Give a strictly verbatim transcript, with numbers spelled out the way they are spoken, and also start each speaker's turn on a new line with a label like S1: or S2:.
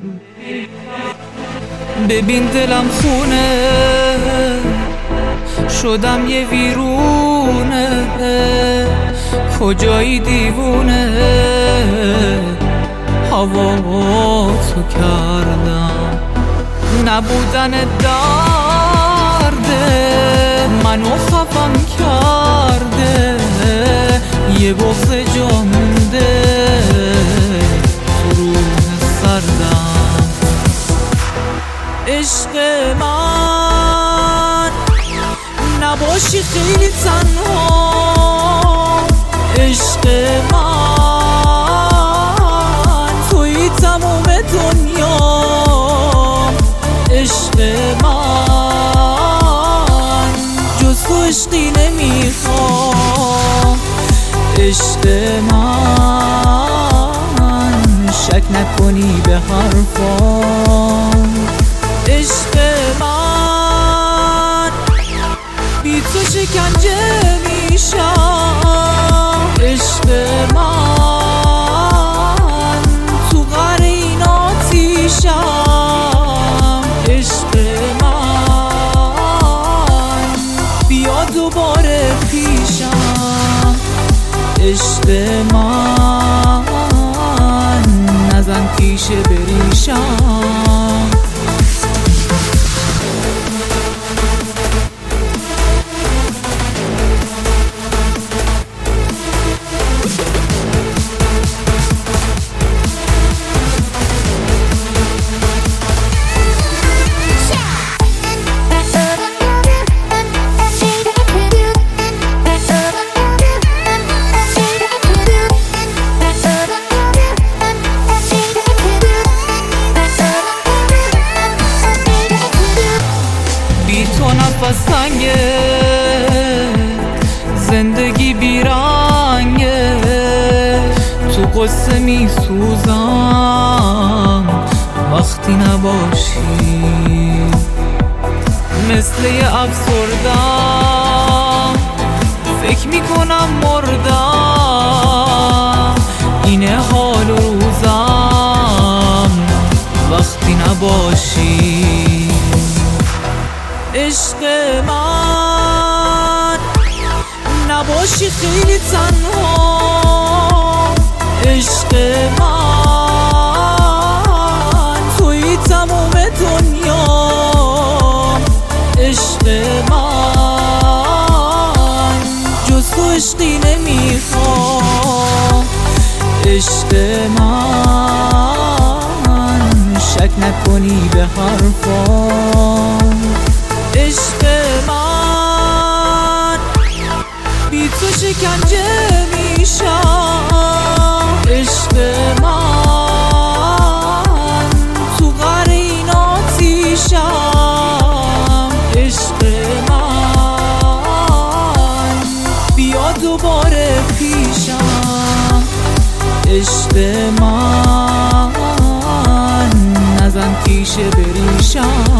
S1: ببین دلم خونه شدم یه ویرونه، کجایی دیوونه هوا تو کردم. نبودن درده منو خفم کرده، یه بغض جا مونده تو روح سردم. عشق من نباشی خیلی تنها، عشق من توی تموم دنیا، عشق من جز تو عشقی نمیخوام. عشق من شک نکنی به حرفام. عشق من بی تو شکنجه میشم، عشق من تو غر این آتیشم. عشق من بیا دوباره پیشم. عشق من نزن تیشه بریشم. سنگه زندگی بیرنگه، تو قصه می سوزم وقتی نباشی. مثل یه افسردم فکر می کنم مردم، اینه حال و روزم وقتی نباشی. عشق من نباشی خیلی تنها، عشق من توی تموم دنیا، عشق من جز تو عشقی نمیخوام. عشق من شک نکنی به حرفام. عشق من بی تو شکنجه میشم، عشق من تو غر این آتیشم. عشق من بیا دوباره پیشم. عشق من نزن تیشه بریشم.